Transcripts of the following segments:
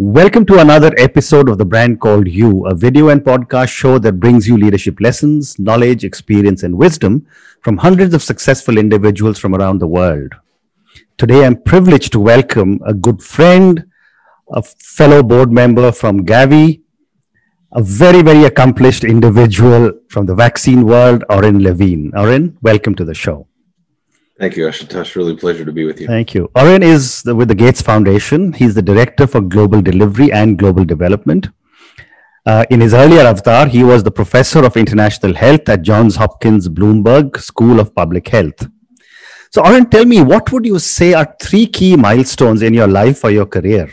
Welcome to another episode of The Brand Called You, a video and podcast show that brings you leadership lessons, knowledge, experience, and wisdom from hundreds of successful individuals from around the world. Today, I'm privileged to welcome a good friend, a fellow board member from Gavi, a very, very accomplished individual from the vaccine world, Oren Levine. Oren, welcome to the show. Thank you, Ashutosh. Really a pleasure to be with you. Thank you. Oren is with the Gates Foundation. He's the Director for Global Delivery and Global Development. In his earlier avatar, he was the Professor of International Health at Johns Hopkins Bloomberg School of Public Health. So, Oren, tell me, what would you say are three key milestones in your life or your career?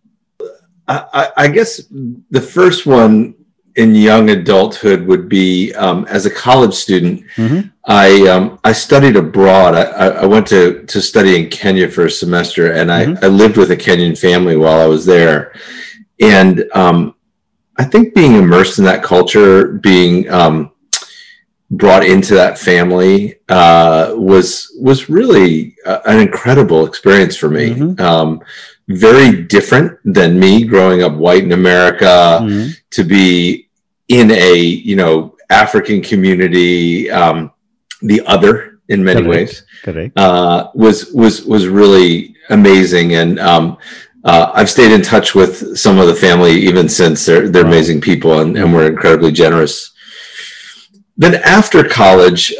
I guess the first one in young adulthood would be as a college student. I studied abroad. I went to study in Kenya for a semester, and I lived with a Kenyan family while I was there. And I think being immersed in that culture, being brought into that family was really an incredible experience for me. Very different than me growing up white in America to be in a, African community, the other in many ways, was really amazing. And I've stayed in touch with some of the family even since. They're amazing people and we're incredibly generous. Then after college,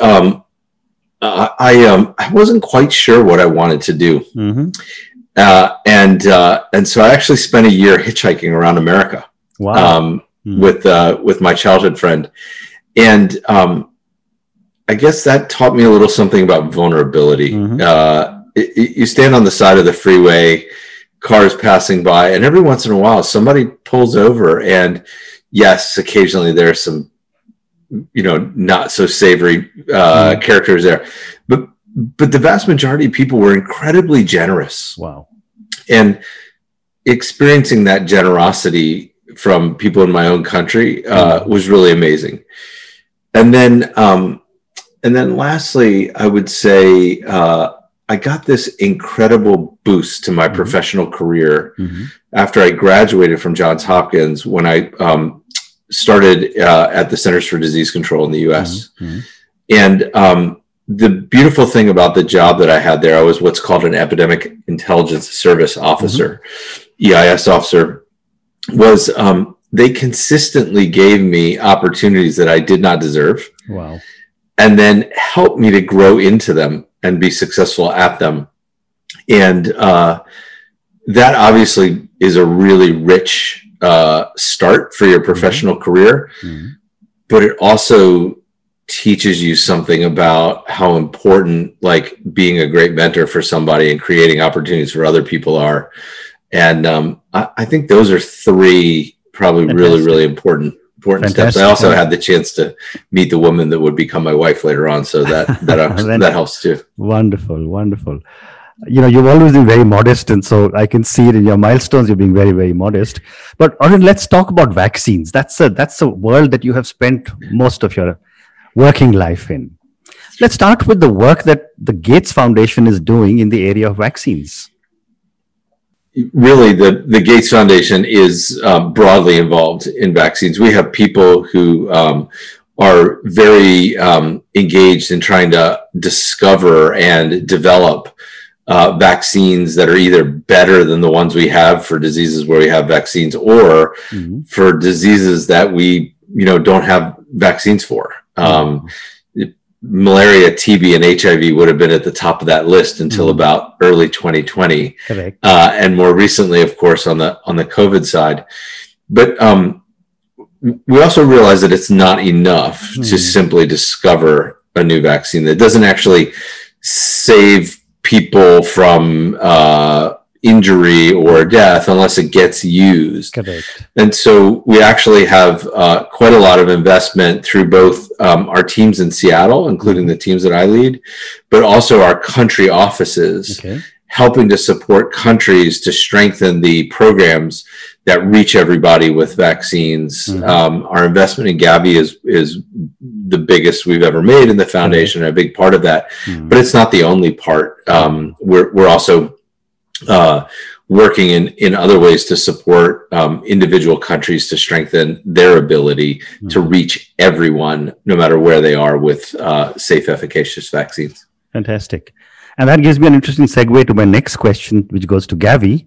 I wasn't quite sure what I wanted to do. And so I actually spent a year hitchhiking around America. Wow. With my childhood friend. And I guess that taught me a little something about vulnerability. You stand on the side of the freeway, cars passing by, and every once in a while somebody pulls over, and yes, occasionally there's some not so savory characters there, but the vast majority of people were incredibly generous. Wow. And experiencing that generosity from people in my own country was really amazing. And then lastly, I would say I got this incredible boost to my professional career after I graduated from Johns Hopkins, when I started at the Centers for Disease Control in the U.S. And the beautiful thing about the job that I had there, I was what's called an Epidemic Intelligence Service Officer, EIS officer, was they consistently gave me opportunities that I did not deserve. Wow. And then helped me to grow into them and be successful at them. And that obviously is a really rich start for your professional career, but it also teaches you something about how important being a great mentor for somebody and creating opportunities for other people are. And I think those are three probably really, really important steps. I also had the chance to meet the woman that would become my wife later on. So that helps too. Wonderful. You've always been very modest, and so I can see it in your milestones. You're being very, very modest. But Oren, let's talk about vaccines. That's a world that you have spent most of your working life in. Let's start with the work that the Gates Foundation is doing in the area of vaccines. Really, the Gates Foundation is broadly involved in vaccines. We have people who are very engaged in trying to discover and develop vaccines that are either better than the ones we have for diseases where we have vaccines, or for diseases that we don't have vaccines for. Malaria, TB, and HIV would have been at the top of that list until about early 2020. Correct. And more recently, of course, on the COVID side. But we also realize that it's not enough to simply discover a new vaccine. That doesn't actually save people from injury or death unless it gets used. Correct. And so we actually have quite a lot of investment through both our teams in Seattle, including the teams that I lead, but also our country offices, helping to support countries to strengthen the programs that reach everybody with vaccines. Our investment in Gavi is the biggest we've ever made in the foundation, a big part of that, but it's not the only part. We're also working in other ways to support individual countries to strengthen their ability to reach everyone, no matter where they are, with safe, efficacious vaccines. Fantastic. And that gives me an interesting segue to my next question, which goes to Gavi.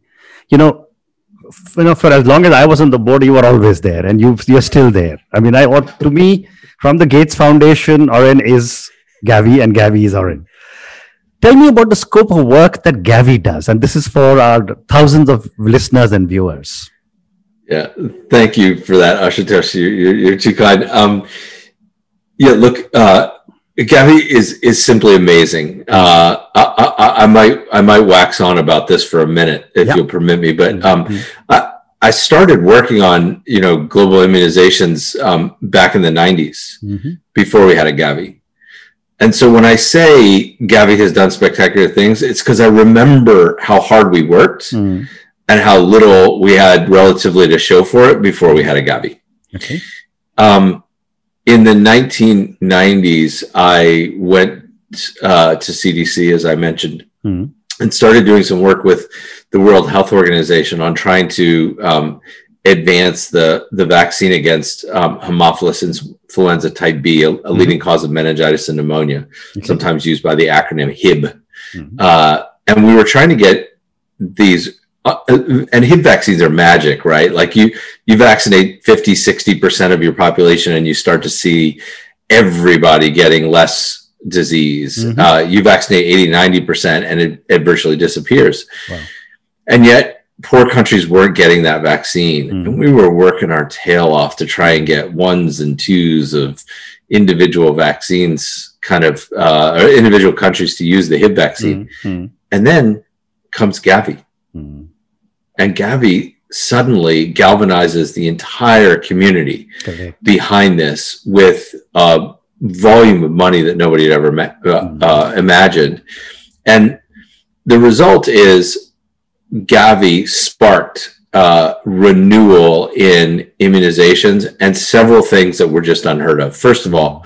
For as long as I was on the board, you were always there, and you're still there. I mean, to me, from the Gates Foundation, Oren is Gavi, and Gavi is Oren. Tell me about the scope of work that Gavi does, and this is for our thousands of listeners and viewers. Yeah, thank you for that, Ashutosh. You're too kind. Look, Gavi is simply amazing. I might wax on about this for a minute, if you'll permit me. But I started working on global immunizations back in the 90s, before we had a Gavi. And so when I say Gavi has done spectacular things, it's because I remember how hard we worked and how little we had relatively to show for it before we had a Gavi. Okay. In the 1990s, I went to CDC, as I mentioned, and started doing some work with the World Health Organization on trying to advance the vaccine against Haemophilus influenza type B, a leading cause of meningitis and pneumonia, sometimes used by the acronym HIB. And we were trying to get these, and HIB vaccines are magic, right? Like you vaccinate 50, 60% of your population and you start to see everybody getting less disease. You vaccinate 80, 90% and it virtually disappears. Wow. And yet, poor countries weren't getting that vaccine. And we were working our tail off to try and get ones and twos of individual vaccines, or individual countries to use the HIB vaccine. And then comes Gavi. And Gavi suddenly galvanizes the entire community behind this with a volume of money that nobody had ever imagined. And the result is Gavi sparked renewal in immunizations and several things that were just unheard of. First of all,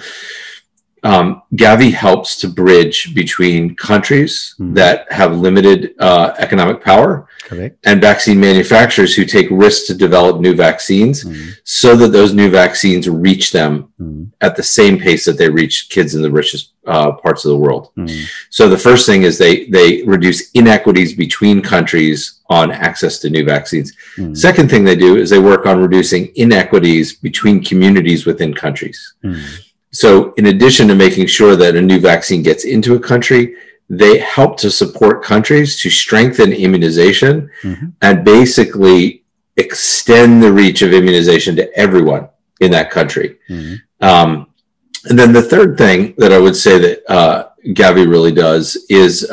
Gavi helps to bridge between countries that have limited economic power and vaccine manufacturers who take risks to develop new vaccines so that those new vaccines reach them at the same pace that they reach kids in the richest parts of the world. So the first thing is they reduce inequities between countries on access to new vaccines. Second thing they do is they work on reducing inequities between communities within countries. So in addition to making sure that a new vaccine gets into a country, they help to support countries to strengthen immunization and basically extend the reach of immunization to everyone in that country. And then the third thing that I would say that Gavi really does is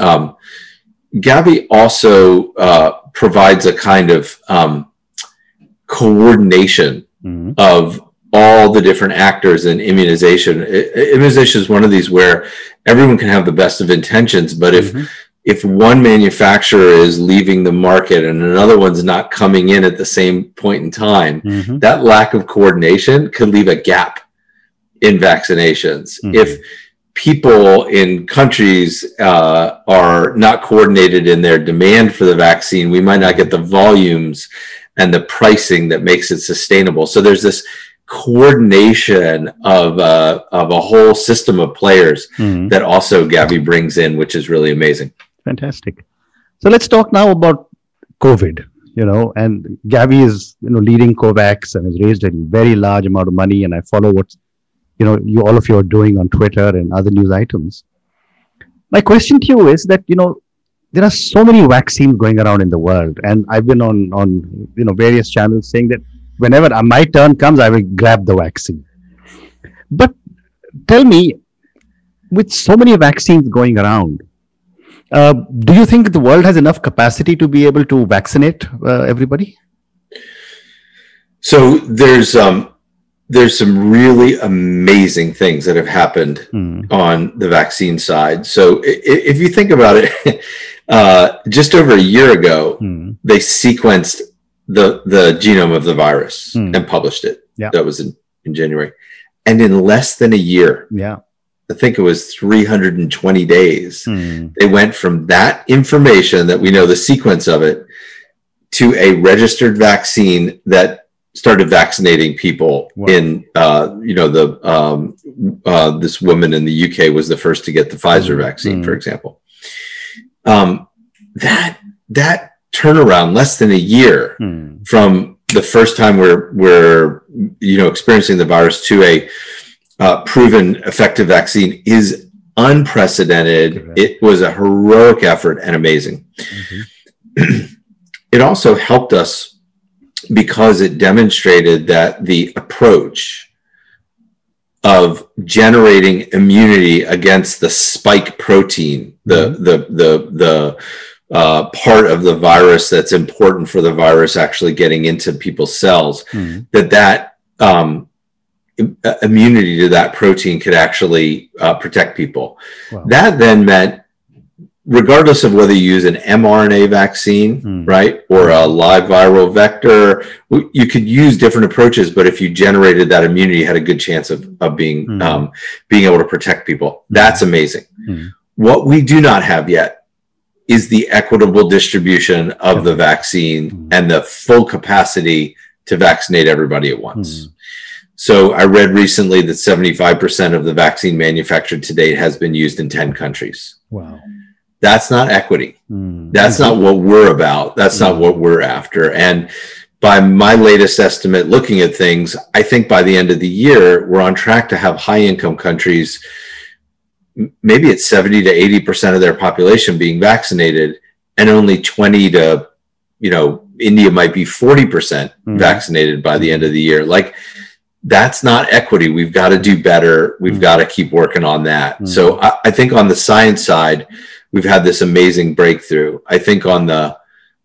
Gavi also provides a kind of coordination of all the different actors in immunization. Immunization is one of these where everyone can have the best of intentions, but if one manufacturer is leaving the market and another one's not coming in at the same point in time, that lack of coordination could leave a gap in vaccinations. If people in countries are not coordinated in their demand for the vaccine, we might not get the volumes and the pricing that makes it sustainable. So there's this coordination of a whole system of players that also Gavi brings in, which is really amazing. Fantastic. So let's talk now about COVID, and Gavi is, leading COVAX and has raised a very large amount of money. And I follow what, all of you are doing on Twitter and other news items. My question to you is that, there are so many vaccines going around in the world. And I've been on various channels saying that whenever my turn comes, I will grab the vaccine. But tell me, with so many vaccines going around, do you think the world has enough capacity to be able to vaccinate everybody? So there's some really amazing things that have happened on the vaccine side. So if you think about it, just over a year ago, they sequenced the genome of the virus and published it. That was in January. And in less than a year, I think it was 320 days, they went from that information that we know the sequence of it to a registered vaccine that started vaccinating people. Wow. In this woman in the UK was the first to get the Pfizer vaccine, for example. That turnaround, less than a year from the first time we're experiencing the virus to a proven effective vaccine, is unprecedented. Correct. It was a heroic effort and amazing. It also helped us because it demonstrated that the approach of generating immunity against the spike protein, the part of the virus that's important for the virus actually getting into people's cells, that immunity to that protein could actually protect people. Wow. That then meant, regardless of whether you use an mRNA vaccine, right, or a live viral vector, you could use different approaches, but if you generated that immunity, you had a good chance of being able to protect people. That's amazing. What we do not have yet is the equitable distribution of the vaccine and the full capacity to vaccinate everybody at once. So I read recently that 75% of the vaccine manufactured to date has been used in 10 countries. Wow. That's not equity. That's not what we're about. That's not what we're after. And by my latest estimate, looking at things, I think by the end of the year, we're on track to have high income countries, maybe it's 70 to 80% of their population being vaccinated, and only 20 to, India might be 40% vaccinated by the end of the year. Like, that's not equity. We've got to do better. We've got to keep working on that. So I think on the science side, we've had this amazing breakthrough. I think on the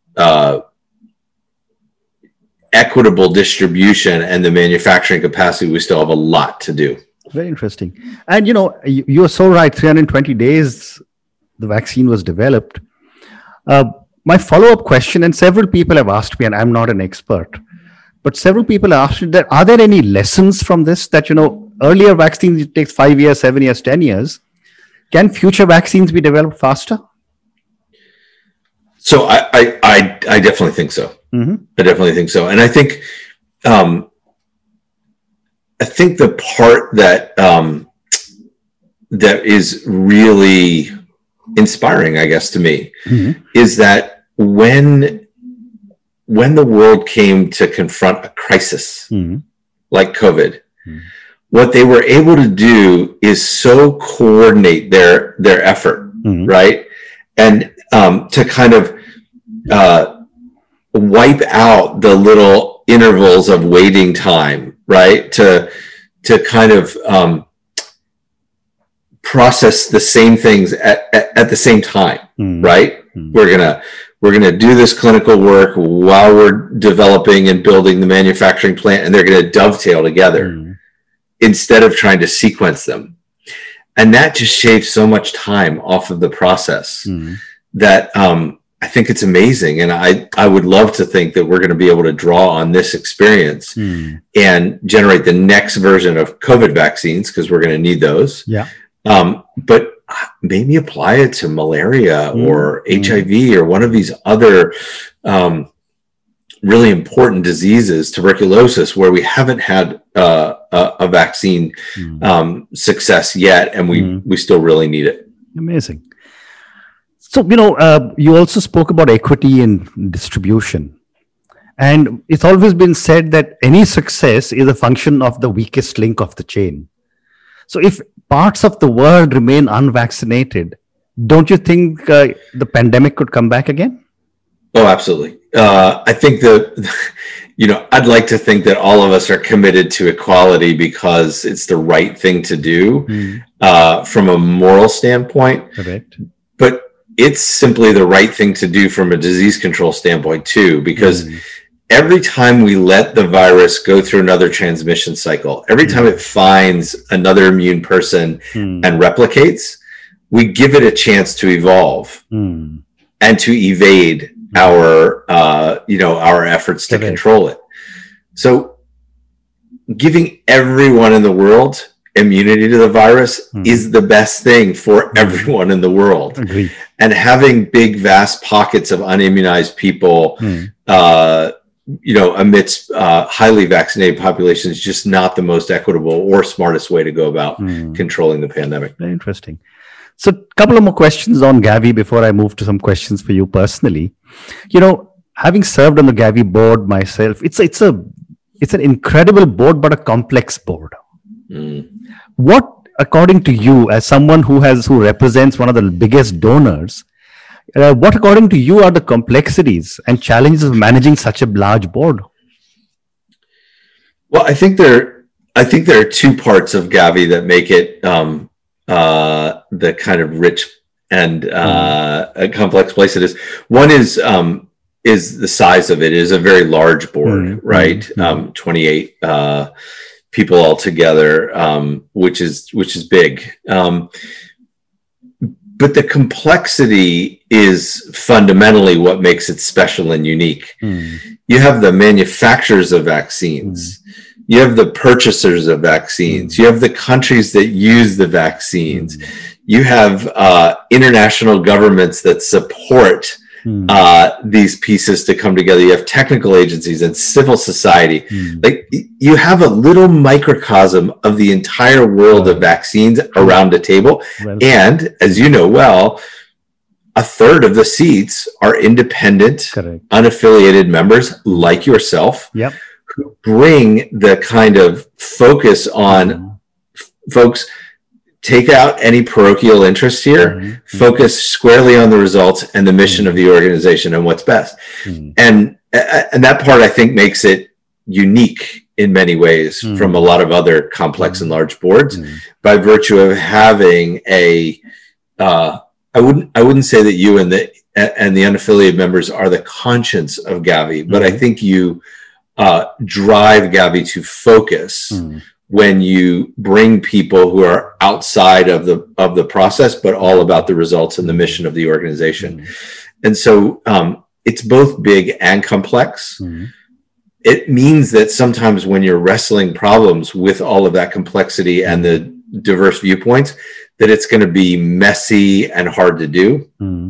equitable distribution and the manufacturing capacity, we still have a lot to do. Very interesting. And, you are so right. 320 days, the vaccine was developed. My follow-up question, and several people have asked me, and I'm not an expert, but several people asked me that, are there any lessons from this that, earlier vaccines, it takes 5 years, 7 years, 10 years. Can future vaccines be developed faster? So I definitely think so. I definitely think so. And I think the part that that is really inspiring, I guess, to me, is that when the world came to confront a crisis like COVID, what they were able to do is so coordinate their effort, right? And to kind of wipe out the little intervals of waiting time, right? To kind of process the same things at the same time, right? We're gonna do this clinical work while we're developing and building the manufacturing plant, and they're gonna dovetail together instead of trying to sequence them. And that just shaves so much time off of the process that I think it's amazing. And I would love to think that we're going to be able to draw on this experience and generate the next version of COVID vaccines, because we're going to need those. Yeah. But maybe apply it to malaria or HIV or one of these other really important diseases, tuberculosis, where we haven't had a vaccine success yet, and we still really need it. Amazing. So, you also spoke about equity in distribution. And it's always been said that any success is a function of the weakest link of the chain. So if parts of the world remain unvaccinated, don't you think the pandemic could come back again? Oh, absolutely. I think that, I'd like to think that all of us are committed to equality because it's the right thing to do from a moral standpoint. Correct. But it's simply the right thing to do from a disease control standpoint too, because every time we let the virus go through another transmission cycle, every time it finds another immune person and replicates, we give it a chance to evolve and to evade our efforts to control it. So giving everyone in the world immunity to the virus is the best thing for everyone in the world. Agree. And having big, vast pockets of unimmunized people, amidst highly vaccinated populations, is just not the most equitable or smartest way to go about controlling the pandemic. Very interesting. So, a couple of more questions on Gavi before I move to some questions for you personally. Having served on the Gavi board myself, it's an incredible board, but a complex board. What, according to you, as someone who represents one of the biggest donors, what, according to you, are the complexities and challenges of managing such a large board? Well, I think there are two parts of Gavi that make it the kind of rich and a complex place it is. One is the size of it. It is a very large board, right? 28 people altogether, which is big. But the complexity is fundamentally what makes it special and unique. You have the manufacturers of vaccines. You have the purchasers of vaccines. You have the countries that use the vaccines. You have international governments that support these pieces to come together. You have technical agencies and civil society. Like, you have a little microcosm of the entire world of vaccines around a table. And as you know well, a third of the seats are independent, unaffiliated members like yourself, who bring the kind of focus on folks. Take out any parochial interest here, focus squarely on the results and the mission of the organization and what's best. And that part, I think, makes it unique in many ways from a lot of other complex and large boards by virtue of having I wouldn't say that you and the unaffiliated members are the conscience of Gavi, but I think you drive Gavi to focus when you bring people who are outside of the process, but all about the results and the mission of the organization. And so it's both big and complex. It means that sometimes when you're wrestling problems with all of that complexity and the diverse viewpoints, that it's going to be messy and hard to do.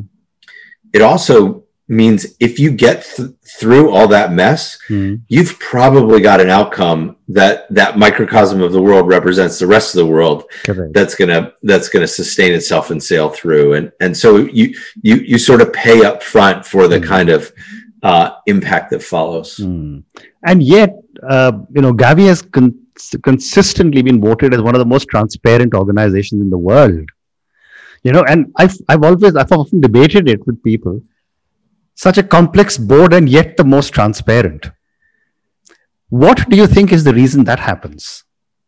It also means if you get through all that mess, you've probably got an outcome that microcosm of the world represents the rest of the world. That's gonna sustain itself and sail through. And so you sort of pay up front for the kind of impact that follows. And yet, Gavi has consistently been voted as one of the most transparent organizations in the world. And I've often debated it with people. Such a complex board and yet the most transparent. What do you think is the reason that happens?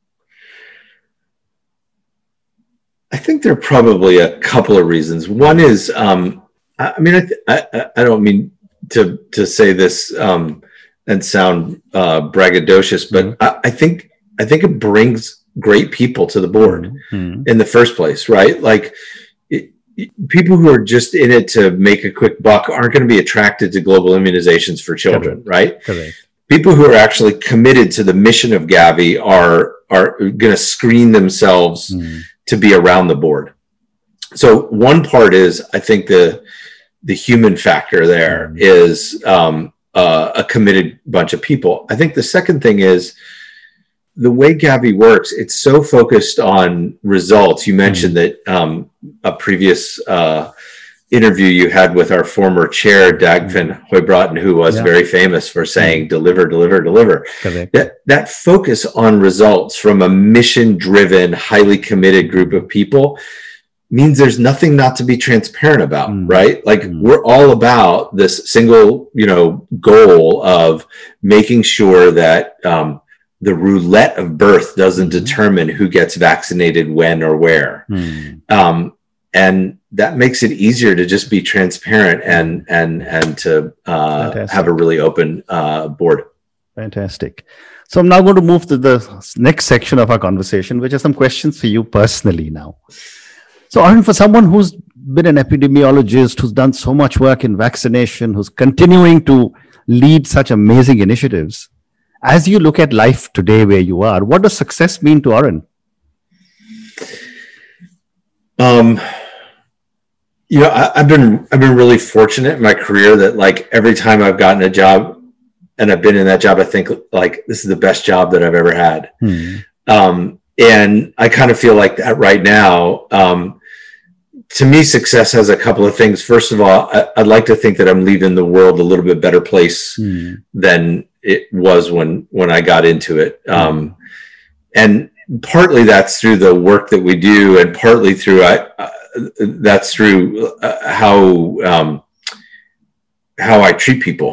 I think there are probably a couple of reasons. One is, I don't mean to say this and sound braggadocious, but I think it brings great people to the board in the first place, right? Like, people who are just in it to make a quick buck aren't going to be attracted to global immunizations for children, right? People who are actually committed to the mission of Gavi are going to screen themselves to be around the board. So one part is, I think the human factor there is a committed bunch of people. I think the second thing is, the way Gavi works, it's so focused on results. You mentioned that a previous interview you had with our former chair, Dagfinn Høybråten, who was very famous for saying, deliver, deliver, deliver. That focus on results from a mission-driven, highly committed group of people means there's nothing not to be transparent about, right? Like, we're all about this single, goal of making sure that the roulette of birth doesn't determine who gets vaccinated when or where. And that makes it easier to just be transparent and to have a really open board. Fantastic. So I'm now going to move to the next section of our conversation, which are some questions for you personally now. So Arun, for someone who's been an epidemiologist, who's done so much work in vaccination, who's continuing to lead such amazing initiatives, as you look at life today where you are, what does success mean to Arun? I've been really fortunate in my career that like every time I've gotten a job and I've been in that job, I think like this is the best job that I've ever had. And I kind of feel like that right now. To me, success has a couple of things. First of all, I'd like to think that I'm leaving the world a little bit better place than it was when I got into it. And partly that's through the work that we do, and partly through that's through how I treat people.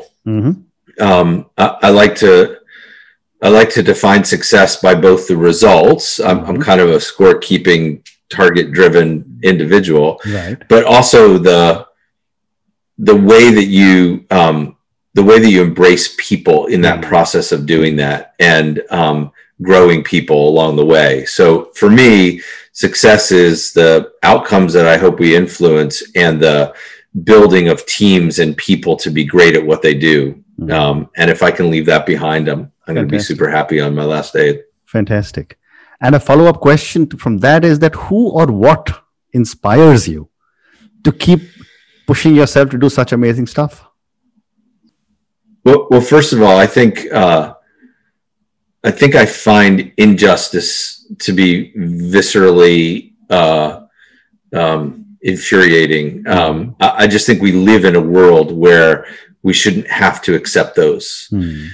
I like to define success by both the results. I'm kind of a scorekeeping, target-driven individual, right, but also the way that you embrace people in that process of doing that, and growing people along the way. So for me, success is the outcomes that I hope we influence, and the building of teams and people to be great at what they do. And if I can leave that behind, I'm going to be super happy on my last day. Fantastic. And a follow-up question from that is that who or what inspires you to keep pushing yourself to do such amazing stuff? Well, first of all, I think I find injustice to be viscerally infuriating. I just think we live in a world where we shouldn't have to accept those.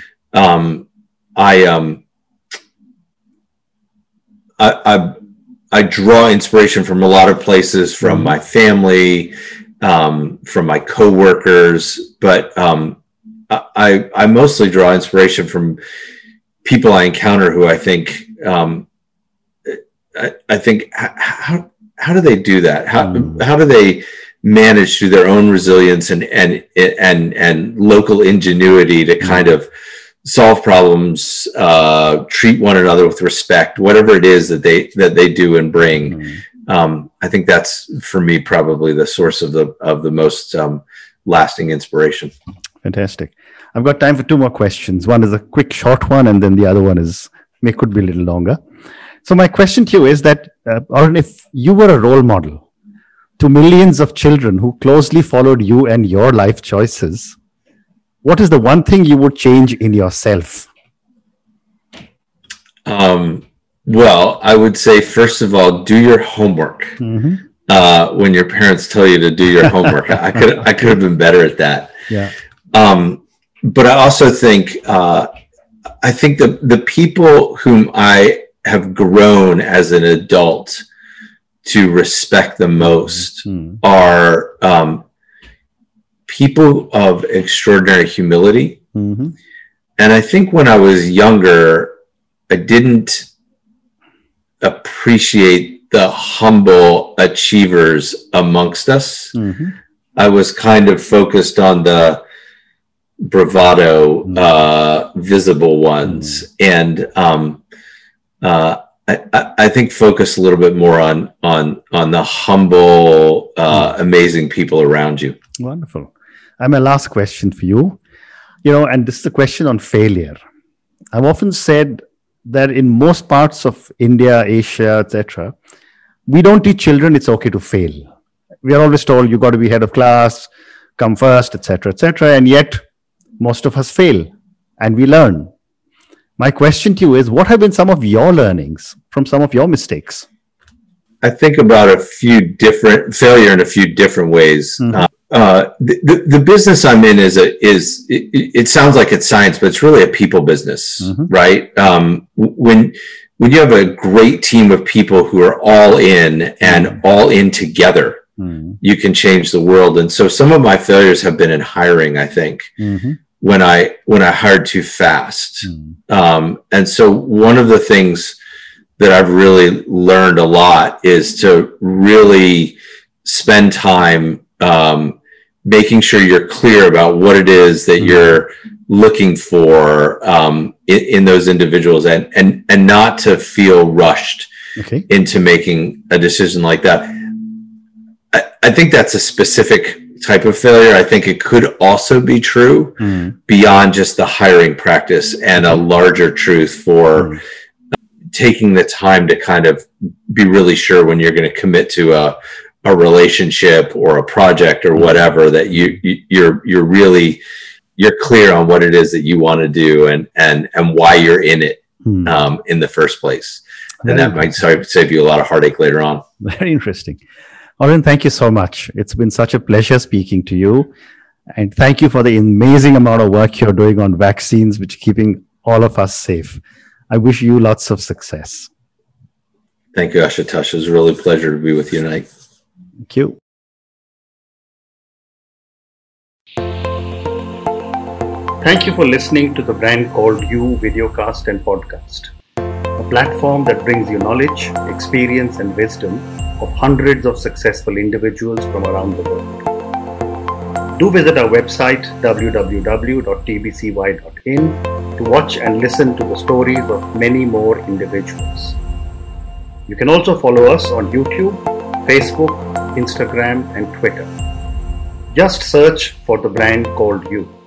I draw inspiration from a lot of places, from my family, from my coworkers, but I mostly draw inspiration from people I encounter who I think how do they do that? How do they manage through their own resilience and local ingenuity to kind of solve problems, treat one another with respect, whatever it is that they do and bring. I think that's, for me, probably the source of the most lasting inspiration. Fantastic. I've got time for two more questions. One is a quick, short one, and then the other one could be a little longer. So my question to you is that, Arun, if you were a role model to millions of children who closely followed you and your life choices, what is the one thing you would change in yourself? Well, I would say, first of all, do your homework. When your parents tell you to do your homework, I could have been better at that. Yeah. But I also think, I think the people whom I have grown as an adult to respect the most are people of extraordinary humility. And I think when I was younger, I didn't appreciate the humble achievers amongst us. I was kind of focused on the bravado, visible ones. And I think focus a little bit more on the humble, amazing people around you. Wonderful. And my last question for you, and this is a question on failure. I've often said that in most parts of India, Asia, etc., we don't teach children it's okay to fail. We are always told you got to be head of class, come first, etc., etc. And yet most of us fail and we learn. My question to you is, what have been some of your learnings from some of your mistakes? I think about failure in a few different ways. The business I'm in it sounds like it's science, but it's really a people business, right? When you have a great team of people who are all in and all in together, you can change the world. And so some of my failures have been in hiring, I think, when I hired too fast. And so one of the things that I've really learned a lot is to really spend time making sure you're clear about what it is that you're looking for in those individuals, and not to feel rushed into making a decision like that. I think that's a specific type of failure. I think it could also be true beyond just the hiring practice, and a larger truth for taking the time to kind of be really sure when you're going to commit to a relationship or a project or whatever, that you're clear on what it is that you want to do and why you're in it in the first place. And that might save you a lot of heartache later on. Very interesting. Oren, thank you so much. It's been such a pleasure speaking to you. And thank you for the amazing amount of work you're doing on vaccines, which are keeping all of us safe. I wish you lots of success. Thank you, Ashutosh. It was really a pleasure to be with you tonight. Thank you. Thank you for listening to the Brand Called You videocast and podcast, a platform that brings you knowledge, experience, and wisdom of hundreds of successful individuals from around the world. Do visit our website www.tbcy.in to watch and listen to the stories of many more individuals. You can also follow us on YouTube, Facebook, Instagram, and Twitter. Just search for the Brand Called You.